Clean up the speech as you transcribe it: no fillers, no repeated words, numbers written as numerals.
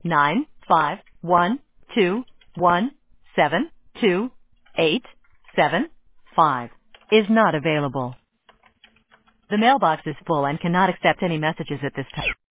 95121728775 is not available. The mailbox is full and cannot accept any messages at this time.